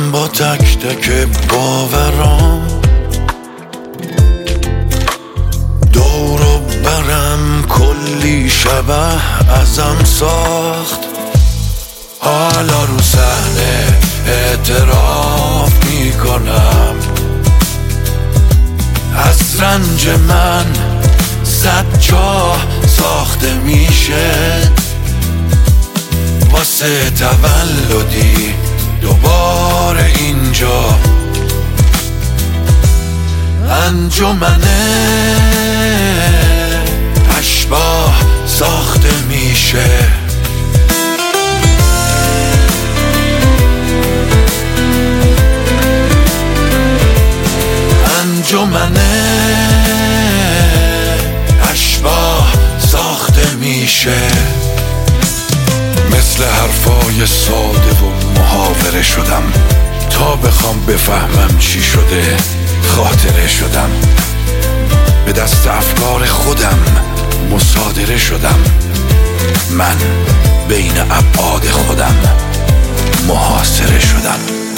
با تک تک باورام، دورو برم کلی شبه ازم ساخت. حالا رو صحنه اعتراف میکنم، از رنج من 100 جا ساخته میشه. واسه تولدی دوباره اینجا انجمن اشباح ساخته میشه. انجمن اشباح ساخته میشه. مثل حرفای ساده و محاوره شدم، تا بخوام بفهمم چی شده خاطره شدم. به دست افکار خودم مصادره شدم، من بین ابعاد خودم محاصره شدم.